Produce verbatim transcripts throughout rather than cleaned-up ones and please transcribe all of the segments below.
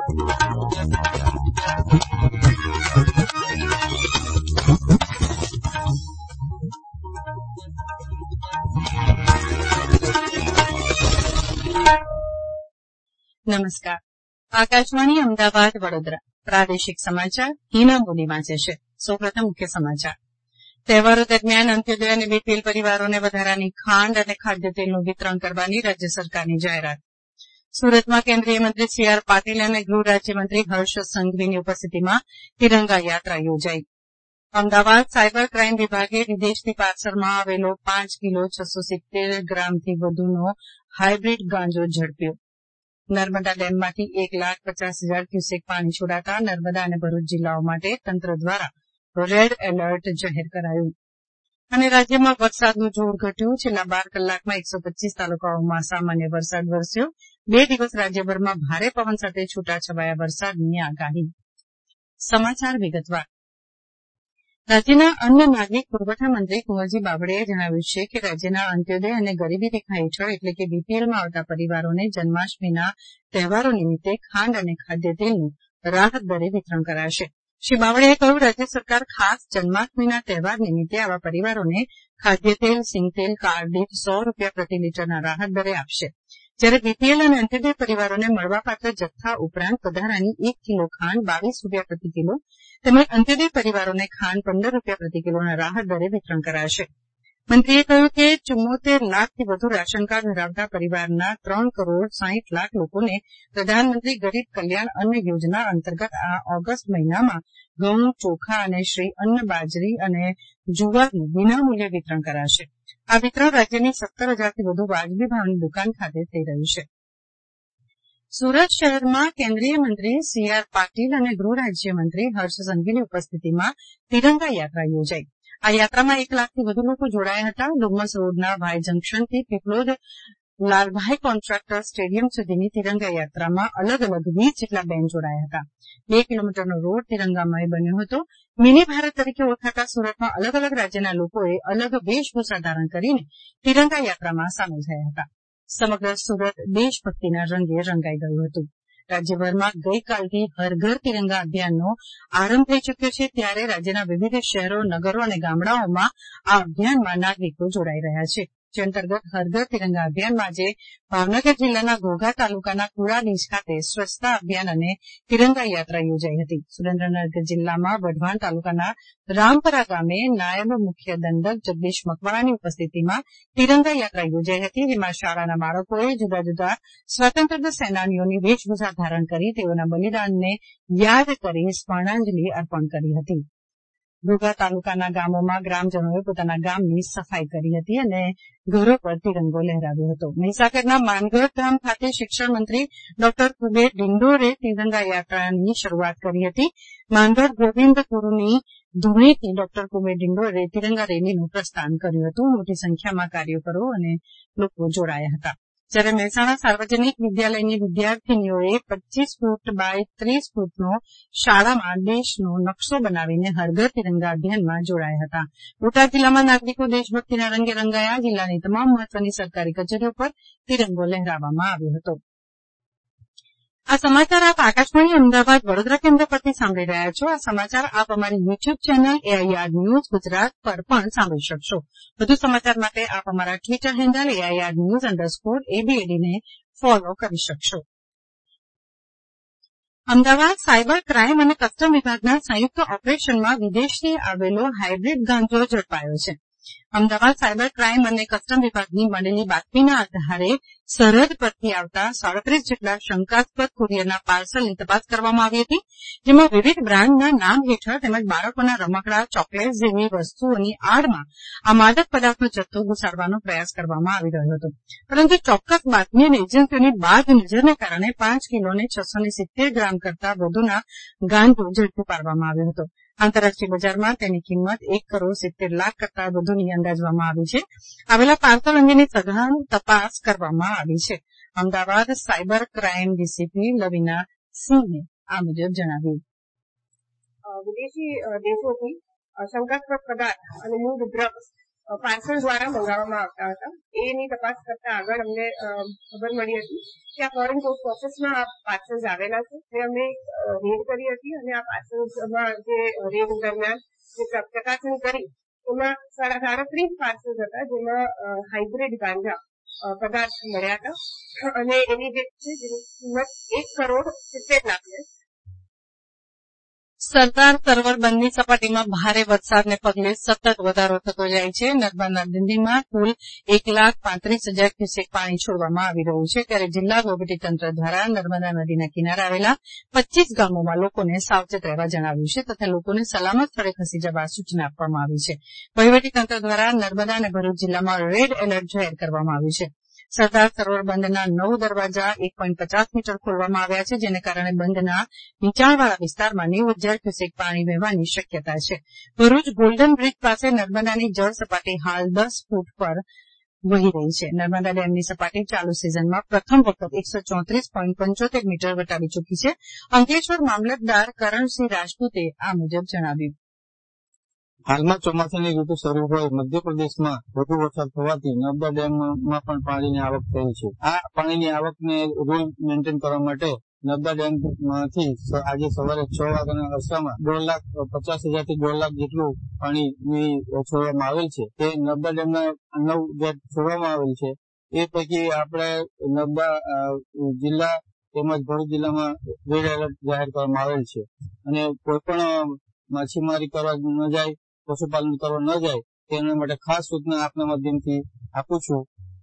નમસ્કાર. આકાશવાણી અમદાવાદ વડોદરા પ્રાદેશિક સમાચાર હિના મોદી વાંચે છે. સૌપ્રથમ મુખ્ય સમાચાર. તહેવારો દરમિયાન અંત્યોદય અને બીપીએલ પરિવારોને વધારાની ખાંડ અને ખાદ્ય તેલનું વિતરણ કરવાની રાજ્ય સરકારની જાહેરાત. સુરતમાં કેન્દ્રીય મંત્રી સી આર પાટીલ અને ગૃહ રાજ્યમંત્રી હર્ષ સંઘવીની ઉપસ્થિતિમાં તિરંગા યાત્રા યોજાઈ. અમદાવાદ સાયબર ક્રાઇમ વિભાગે વિદેશથી પાર્સલમાં આવેલો પાંચ કિલો છસો સિત્તેર ગ્રામથી વધુનો હાઇબ્રિડ ગાંજો ઝડપ્યો. નર્મદા ડેમમાંથી એક લાખ પચાસ હજાર ક્યુસેક પાણી છોડાતા નર્મદા અને ભરૂચ જિલ્લાઓ માટે તંત્ર દ્વારા રેડ એલર્ટ જાહેર કરાયું. અને રાજ્યમાં વરસાદનું જોર ઘટ્યું. છેલ્લા બાર કલાકમાં એકસો પચીસ તાલુકાઓમાં સામાન્ય વરસાદ વરસ્યો. બે દિવસ રાજ્યભરમાં ભારે પવન સાથે છૂટાછવાયા વરસાદની આગાહી. સમાચાર વિગતવાર. રાજ્યના અન્ન નાગરિક પુરવઠા મંત્રી કુંવરજી બાવળીએ જણાવ્યું છે કે રાજ્યના અંત્યોદય અને ગરીબી રેખા હેઠળ એટલે કે બીપીએલમાં આવતા પરિવારોને જન્માષ્ટમીના તહેવારો નિમિત્તે ખાંડ અને ખાદ્ય તેલનું રાહત દરે વિતરણ કરાશે. શ્રી બાવળીએ કહ્યું, રાજ્ય સરકાર ખાસ જન્માષ્ટમીના તહેવાર નિમિત્તે આવા પરિવારોને ખાદ્ય તેલ, સિંગતેલ કાર્ડ દીઠ સો રૂપિયા પ્રતિ લીટરના રાહત દરે આપશે. જ્યારે બીપીએલ અને અંત્યોદય પરિવારોને મળવાપાત્ર જથ્થા ઉપરાંત વધારાની એક કિલો ખાંડ બાવીસ રૂપિયા પ્રતિ કિલો તેમજ અંત્યોદય પરિવારોને ખાંડ પંદર રૂપિયા પ્રતિ કિલોના રાહત દરે વિતરણ કરાશે. મંત્રીએ કહ્યું કે ચુમ્મોતેર લાખથી વધુ રાશન કાર્ડ ધરાવતા પરિવારના ત્રણ કરોડ સાહીઠ લાખ લોકોને પ્રધાનમંત્રી ગરીબ કલ્યાણ અન્ન યોજના અંતર્ગત આ ઓગસ્ટ મહિનામાં ઘઉં, ચોખા અને શ્રી અન્ન બાજરી અને જુવારનું વિનામૂલ્યે વિતરણ કરાશે. આ વિતરણ રાજ્યની સત્તર હજારથી વધુ વાજબી ભાવની દુકાન ખાતે થઈ રહ્યું છે. સુરત શહેરમાં કેન્દ્રીય મંત્રી સી આર પાટીલ અને ગૃહ રાજ્યમંત્રી હર્ષ સંઘવીની ઉપસ્થિતિમાં તિરંગા યાત્રા યોજાઈ. આ યાત્રામાં એક લાખથી વધુ લોકો જોડાયા હતા. ડુમસ રોડના વાય જંકશનથી પીપલોદ લાલભાઈ કોન્ટ્રાક્ટર સ્ટેડિયમ સુધીની તિરંગા યાત્રામાં અલગ અલગ વીસ જેટલા બેન્ડ જોડાયા હતા. બે કિલોમીટરનો રોડ તિરંગામય બન્યો હતો. મિની ભારત તરીકે ઓળખાતા સુરતમાં અલગ અલગ રાજ્યના લોકોએ અલગ વેશભૂષા ધારણ કરીને તિરંગા યાત્રામાં સામેલ થયા હતા. સમગ્ર સુરત દેશભક્તિના રંગે રંગાઈ ગયું હતું. રાજ્યભરમાં ગઈકાલથી હર ઘર તિરંગા અભિયાનનો આરંભ થઈ ચૂક્યો છે. ત્યારે રાજ્યના વિવિધ શહેરો, નગરો અને ગામડાઓમાં આ અભિયાનમાં નાગરિકો જોડાઈ રહ્યા છે. જે અંતર્ગત હર ઘર તિરંગા અભિયાનમાં આજે ભાવનગર જિલ્લાના ઘોઘા તાલુકાના કુળાનીજ ખાતે સ્વચ્છતા અભિયાન અને તિરંગા યાત્રા યોજાઈ હતી. સુરેન્દ્રનગર જિલ્લામાં વઢવાણ તાલુકાના રામપરા ગામે નાયબ મુખ્ય દંડક જગદીશ મકવાણાની ઉપસ્થિતિમાં તિરંગા યાત્રા યોજાઈ હતી. જેમાં શાળાના બાળકોએ જુદા જુદા સ્વાતંત્ર્ય સેનાનીઓની વેશભૂષા ધારણ કરી તેઓના બલિદાનને યાદ કરી સ્મરણાંજલિ અર્પણ કરી હતી. ઘોઘા તાલુકાના ગામોમાં ગ્રામજનોએ પોતાના ગામની સફાઈ કરી હતી અને ઘરો પર તિરંગો લહેરાવ્યો હતો. મહીસાગરના માનગઢ ધામ ખાતે શિક્ષણ મંત્રી ડોક્ટર કુબેર ડિંડોરે તિરંગા યાત્રાની શરૂઆત કરી હતી. માનગઢ ગોવિંદપુરની ધૂણીથી ડોક્ટર કુબેર ડિંડોરે તિરંગા રેલીનું પ્રસ્થાન કર્યું હતું. મોટી સંખ્યામાં કાર્યકરો અને લોકો જોડાયા હતા. જ્યારે મહેસાણા સાર્વજનિક વિદ્યાલયની વિદ્યાર્થીનીઓએ પચીસ ફૂટ બાય ત્રીસ ફૂટનો શાળામાં દેશનો નકશો બનાવીને હર ઘર તિરંગા અભિયાનમાં જોડાયા હતા. બોટાદ જિલ્લામાં નાગરિકો દેશભક્તિના રંગે રંગાયા. જિલ્લાની તમામ મહત્વની સરકારી કચેરીઓ પર તિરંગો લહેરાવવામાં આવ્યો હતો. આ સમાચાર આપ આકાશવાણી અમદાવાદ વડોદરા કેન્દ્ર પરથી સાંભળી રહ્યા છો. આ સમાચાર આપ અમારી YouTube channel AIR news Gujarat પર પણ સાંભળી શકશો. વધુ સમાચાર માટે આપ અમારા Twitter handle AIR news underscore એબીએડીને ફોલો કરી શકશો. અમદાવાદ સાયબર ક્રાઇમ અને કસ્ટમ વિભાગના સંયુક્ત ઓપરેશનમાં વિદેશથી આવેલો હાઇબ્રિડ ગાંજો ઝડપાયો છે. અમદાવાદ સાયબર ક્રાઇમ અને કસ્ટમ વિભાગની મળેલી બાતમીના આધારે સરહદ પરથી આવતા સાડત્રીસ જેટલા શંકાસ્પદ કુરિયરના પાર્સલની તપાસ કરવામાં આવી હતી. જેમાં વિવિધ બ્રાન્ડના નામ હેઠળ તેમજ બાળકોના રમકડા, ચોકલેટ જેવી વસ્તુઓની આડમાં આ માદક પદાર્થનો જથ્થો ઘુસાડવાનો પ્રયાસ કરવામાં આવી રહ્યો હતો. પરંતુ ચોક્કસ બાતમી અને એજન્સીઓની બાદ નજરને કારણે પાંચ કિલોને છસો ને સિત્તેર ગ્રામ કરતા વધુના ગાંજો ઝડપી પાડવામાં આવ્યો હતો. આંતરરાષ્ટ્રીય બજારમાં તેની કિંમત એક કરોડ સિત્તેર લાખ કરતા વધુની અંદાજવામાં આવી છે. આવેલા પાર્સલ અંગેની સઘન તપાસ કરવામાં આવી છે. Ahmedabad cyber crime DCP Lavina સિંહે આ મુજબ જણાવ્યું. વિદેશી દેશોથી શંકાસ્પદ પદાર્થ અને મૂળ ડ્રગ્સ પાર્સલ દ્વારા મંગાવવામાં આવતા હતા. એની તપાસ કરતા આગળ અમને ખબર મળી હતી કે આ ફોરેન પોસ્ટ ઓફિસમાં આ પાર્સલ્સ આવેલા છે. જે અમે રેડ કરી હતી અને આ પાર્સલ્સમાં જે રેડ દરમિયાન જે ચકાસણી કરી એમાં સાડા સાડત્રીસ પાર્સલ્સ હતા, જેમાં હાઇબ્રિડ ગાંજા પદાર્થ મળ્યા હતા અને એની જે છે જેની કિંમત એક કરોડ સિત્તેર લાખ છે. સરદાર સરોવર બંધની સપાટીમાં ભારે વરસાદને પગલે સતત વધારો થતો જાય છે. નર્મદા નદીમાં કુલ એક લાખ પાંત્રીસ હજાર ક્યુસેક પાણી છોડવામાં આવી રહ્યું છે, ત્યારે જિલ્લા વહીવટીતંત્ર દ્વારા નર્મદા નદીના કિનારે આવેલા પચીસ ગામોમાં લોકોને સાવચેત રહેવા જણાવ્યું છે તથા લોકોને સલામત સ્થળે ખસી જવા સૂચના આપવામાં આવી છે. વહીવટીતંત્ર દ્વારા નર્મદા અને ભરૂચ જિલ્લામાં રેડ એલર્ટ જાહેર કરવામાં આવ્યું છે. સરદાર સરોવર બંધના નવ દરવાજા એક પોઈન્ટ પચાસ મીટર ખોલવામાં આવ્યા છે, જેને કારણે બંધના નીચાણવાળા વિસ્તારમાં નેવું હજાર ક્યુસેક પાણી વહેવાની શક્યતા છે. ભરૂચ ગોલ્ડન બ્રિજ પાસે નર્મદાની જળ સપાટી હાલ દસ ફૂટ પર વહી રહી છે. નર્મદા ડેમની સપાટી ચાલુ સિઝનમાં પ્રથમ વખત એકસો ચોત્રીસ પોઈન્ટ પંચોતેર મીટર વટાવી ચૂકી છે. અંકલેશ્વર મામલતદાર કરણસિંહ રાજપૂતે આ મુજબ જણાવ્યું. હાલમાં ચોમાસાની ઋતુ શરૂ હોય મધ્યપ્રદેશમાં વધુ વરસાદ થવાથી નર્મદા ડેમમાં પણ પાણીની આવક થઈ છે. આ પાણીની આવકને રૂલ મેન્ટેન કરવા માટે નર્મદા ડેમમાંથી આજે સવારે છ વાગ્યાના અરસામાં દોઢ લાખ પચાસ હજાર થી દોઢ લાખ જેટલું પાણી છોડવામાં આવેલ છે. તે નર્મદા ડેમના નવ ગેટ છોડવામાં આવેલ છે. એ પૈકી આપણે નર્મદા જિલ્લા તેમજ ભરૂચ જિલ્લામાં રેડ એલર્ટ જાહેર કરવામાં આવેલ છે અને કોઈ પણ માછીમારી કરવા ન જાય, પશુપાલન કરવા ન જાય તેના માટે ખાસ સૂચના આપના માધ્યમથી આપું છું.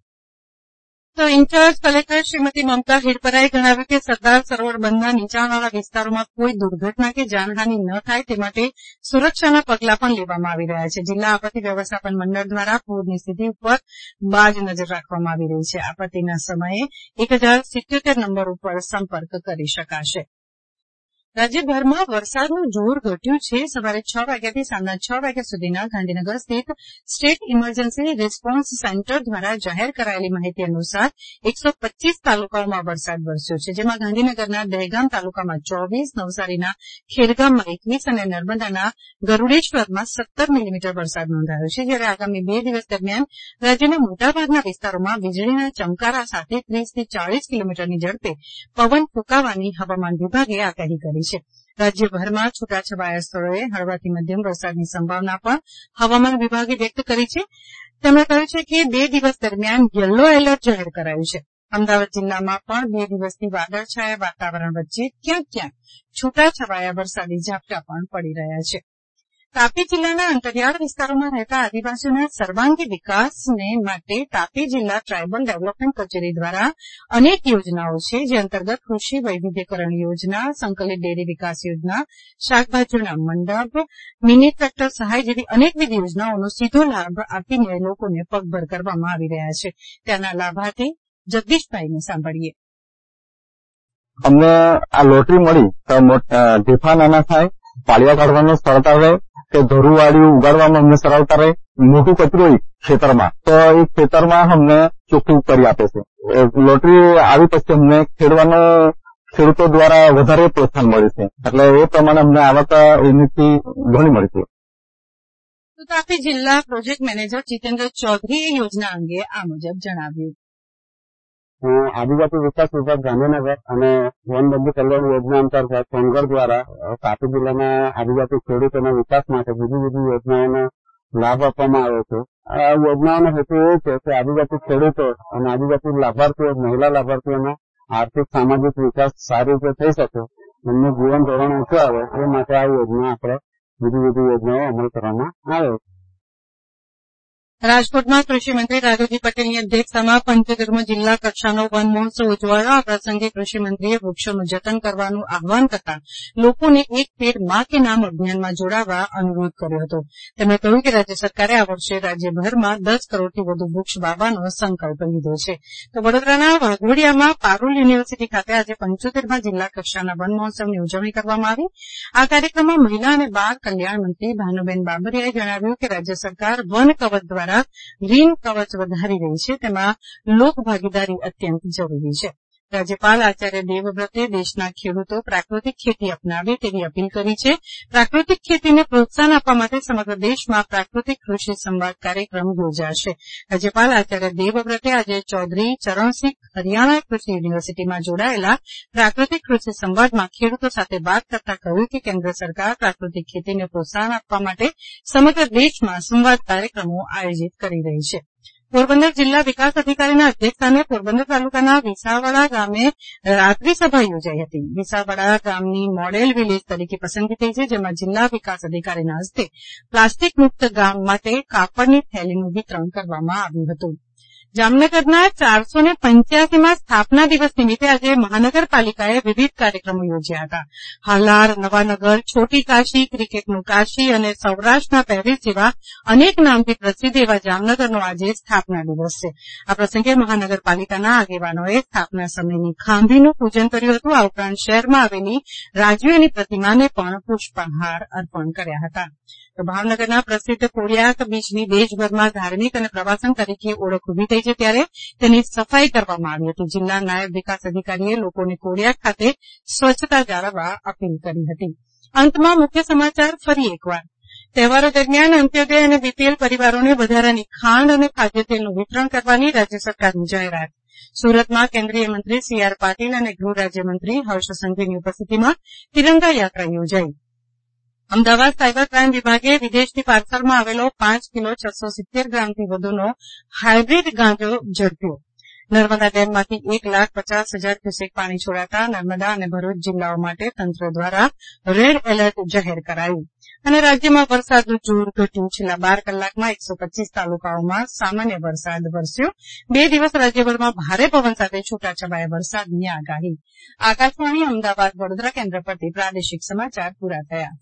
તો ઇન્ચાર્જ કલેક્ટર શ્રીમતી મમતા હિરપરાએ જણાવ્યું કે સરદાર સરોવર બંધના નીચાણવાળા વિસ્તારોમાં કોઈ દુર્ઘટના કે જાનહાનિ ન થાય તે માટે સુરક્ષાના પગલાં પણ લેવામાં આવી રહ્યા છે. જિલ્લા આપત્તિ વ્યવસ્થાપન મંડળ દ્વારા પૂરની સ્થિતિ ઉપર બાજ નજર રાખવામાં આવી રહી છે. આપત્તિના સમયે એક હજાર સિત્યોતેર નંબર ઉપર સંપર્ક કરી શકાશે. રાજ્યભરમાં વરસાદનું જોર ઘટ્યું છે. સવારે છ વાગ્યાથી સાંજના છ વાગ્યા સુધીના ગાંધીનગર સ્થિત સ્ટેટ ઇમરજન્સી રિસ્પોન્સ સેન્ટર દ્વારા જાહેર કરાયેલી માહિતી અનુસાર એકસો પચીસ તાલુકાઓમાં વરસાદ વરસ્યો છે, જેમાં ગાંધીનગરના દહેગામ તાલુકામાં ચોવીસ, નવસારીના ખેરગામમાં એકવીસ અને નર્મદાના ગરૂડેશ્વરમાં સત્તર મિલીમીટર વરસાદ નોંધાયો છે. જ્યારે આગામી બે દિવસ દરમિયાન રાજ્યના મોટાભાગના વિસ્તારોમાં વીજળીના ચમકારા સાથે ત્રીસ થી ચાલીસ કિલોમીટરની ઝડપે પવન ફૂંકાવાની હવામાન વિભાગે આગાહી કરી છે. રાજ્યભરમાં છૂટાછવાયા સ્થળોએ હળવાથી મધ્યમ વરસાદની સંભાવના પણ હવામાન વિભાગે વ્યક્ત કરી છે. તેમણે કહ્યું છે કે બે દિવસ દરમિયાન યલો એલર્ટ જાહેર કરાયું છે. અમદાવાદ જિલ્લામાં પણ બે દિવસથી વાદળછાયા વાતાવરણ વચ્ચે ક્યાંક ક્યાંક છૂટાછવાયા વરસાદી ઝાપટા પણ પડી રહ્યા છે. તાપી જિલ્લાના અંતરિયાળ વિસ્તારોમાં રહેતા આદિવાસીઓના સર્વાંગી વિકાસને માટે તાપી જિલ્લા ટ્રાયબલ ડેવલપમેન્ટ કચેરી દ્વારા અનેક યોજનાઓ છે, જે અંતર્ગત કૃષિ વૈવિધ્યકરણ યોજના, સંકલિત ડેરી વિકાસ યોજના, શાકભાજીના મંડપ, મિની ટ્રેક્ટર સહાય જેવી અનેકવિધ યોજનાઓનો સીધો લાભ આપીને લોકોને પગભર કરવામાં આવી રહ્યા છે. ત્યાંના લાભાર્થી જગદીશભાઈને સાંભળીએ. અમને આ લોટરી મળી તો ઢેફા નાના થાય, પાળિયા કાઢવાનું સરળતા રહે કે ધોરુવાળી ઉગાડવામાં અમને સરળતા રહે. મોટું કચરું હોય ખેતરમાં તો એ ખેતરમાં અમને ચોખ્ખું કરી આપે છે. લોટરી આવી પછી અમને ખેડવાનો ખેડૂતો દ્વારા વધારે પ્રોત્સાહન મળે છે, એટલે એ પ્રમાણે અમને આવક એનીથી ઘણી મળી છે. તાપી જિલ્લા પ્રોજેક્ટ મેનેજર જીતેન્દ્ર ચૌધરીએ યોજના અંગે આ મુજબ જણાવ્યું. આદિજાતિ વિકાસ વિભાગ ગાંધીનગર અને વનબંધુ કલ્યાણ યોજના અંતર્ગત સોનગઢ દ્વારા તાપી જિલ્લાના આદિજાતિ ખેડૂતોના વિકાસ માટે જુદી જુદી યોજનાઓનો લાભ આપવામાં આવે છે. આ યોજનાઓનો હેતુ એ છે કે આદિજાતિ ખેડૂતો અને આદિજાતિ લાભાર્થીઓ, મહિલા લાભાર્થીઓનો આર્થિક સામાજિક વિકાસ સારી રીતે થઈ શકે, એમનું જીવન ધોરણ ઊંચું આવે એ માટે આ યોજના આપણે જુદી જુદી યોજનાઓ અમલ કરવામાં આવે છે. રાજકોટમાં કૃષિમંત્રી રાઘવજી પટેલની અધ્યક્ષતામાં પંચોતેરમો જિલ્લા કક્ષાનો વન મહોત્સવ ઉજવાયો. આ પ્રસંગે કૃષિમંત્રીએ વૃક્ષોનું જતન કરવાનું આહવાન કરતા લોકોને એક પેડ માં કે નામ અભિયાનમાં જોડાવા અનુરોધ કર્યો હતો. તેમણે કહ્યું કે રાજ્ય સરકારે આ વર્ષે રાજ્યભરમાં દસ કરોડથી વધુ વૃક્ષ વાવવાનો સંકલ્પ લીધો છે. તો વડોદરાના વાઘોડિયામાં પારુલ યુનિવર્સિટી ખાતે આજે પંચોતેરમા જિલ્લા કક્ષાના વન મહોત્સવની ઉજવણી કરવામાં આવી. આ કાર્યક્રમમાં મહિલા અને બાળ કલ્યાણ મંત્રી ભાનુબેન બાબરિયાએ જણાવ્યું કે રાજ્ય સરકાર વન કવચ દ્વારા ગ્રીન કવચ વધારી રહી છે, તેમાં લોક ભાગીદારી અત્યંત જરૂરી છે. રાજ્યપાલ આચાર્ય દેવવ્રતે દેશના ખેડૂતો પ્રાકૃતિક ખેતી અપનાવે તેવી અપીલ કરી છે. પ્રાકૃતિક ખેતીને પ્રોત્સાહન આપવા માટે સમગ્ર દેશમાં પ્રાકૃતિક કૃષિ સંવાદ કાર્યક્રમ યોજાશે. રાજ્યપાલ આચાર્ય દેવવ્રતે આજે ચૌધરી ચરણસિંહ હરિયાણા કૃષિ યુનિવર્સિટીમાં જોડાયેલા પ્રાકૃતિક કૃષિ સંવાદમાં ખેડૂતો સાથે વાત કરતા કહ્યું કે કેન્દ્ર સરકાર પ્રાકૃતિક ખેતીને પ્રોત્સાહન આપવા માટે સમગ્ર દેશમાં સંવાદ કાર્યક્રમો આયોજિત કરી રહી છે. પોરબંદર જિલ્લા વિકાસ અધિકારીના અધ્યક્ષસ્થાને પોરબંદર તાલુકાના વિસાવડા ગામે રાત્રિ સભા યોજાઈ હતી. વિસાવડા ગામની મોડેલ વિલેજ તરીકે પસંદગી થઈ છે, જેમાં જિલ્લા વિકાસ અધિકારીના હસ્તે પ્લાસ્ટિક મુક્ત ગામ માટે કાપડની થેલીનું વિતરણ કરવામાં આવ્યું હતું. જામનગરના ચારસો ને પંચ્યાસીમાં સ્થાપના દિવસ નિમિત્તે આજે મહાનગરપાલિકાએ વિવિધ કાર્યક્રમો યોજ્યા હતા. હાલાર, નવાનગર, છોટી કાશી, ક્રિકેટનું કાશી અને સૌરાષ્ટ્રના પેરિસ જેવા અનેક નામથી પ્રસિદ્ધ એવા જામનગરનો આજે સ્થાપના દિવસ છે. આ પ્રસંગે મહાનગરપાલિકાના આગેવાનોએ સ્થાપના સમયની ખાંભીનું પૂજન કર્યું હતું. આ ઉપરાંત શહેરમાં આવેલી રાજવીની પ્રતિમાને પણ પુષ્પહાર અર્પણ કર્યા હતા. તો ભાવનગરના પ્રસિદ્ધ કોળિયાક બીચની દેશભરમાં ધાર્મિક અને પ્રવાસન તરીકે ઓળખ ઉભી થઈ છે, ત્યારે તેની સફાઈ કરવામાં આવી હતી. જિલ્લા નાયબ વિકાસ અધિકારીએ લોકોને કોળિયાક ખાતે સ્વચ્છતા જાળવવા અપીલ કરી હતી. અંતમાં મુખ્ય સમાચાર ફરી એકવાર. તહેવારો દરમિયાન અંત્યોદય અને બીપીએલ પરિવારોને વધારાની ખાંડ અને ખાદ્યતેલનું વિતરણ કરવાની રાજ્ય સરકારની જાહેરાત. સુરતમાં કેન્દ્રીય મંત્રી સી આર પાટીલ અને ગૃહ રાજ્યમંત્રી હર્ષ સંઘવીની ઉપસ્થિતિમાં તિરંગા યાત્રા યોજાઈ. અમદાવાદ સાયબર ક્રાઇમ વિભાગે વિદેશથી પાર્સલમાં આવેલો પાંચ કિલો છસો સિત્તેર ગ્રામથી વધુનો હાઇબ્રિડ ગાંજો ઝડપ્યો. નર્મદા ડેમમાંથી એક લાખ પચાસ હજાર ક્યુસેક પાણી છોડાતા નર્મદા અને ભરૂચ જિલ્લાઓ માટે તંત્ર દ્વારા રેડ એલર્ટ જાહેર કરાયું. અને રાજ્યમાં વરસાદનું જોર ઘટ્યું. છેલ્લા બાર કલાકમાં એકસો પચીસ તાલુકાઓમાં સામાન્ય વરસાદ વરસ્યો. બે દિવસ રાજ્યભરમાં ભારે પવન સાથે છૂટાછવાયા વરસાદની આગાહી. આકાશવાણી અમદાવાદ વડોદરા કેન્દ્ર પરથી પ્રાદેશિક સમાચાર પૂરા થયા.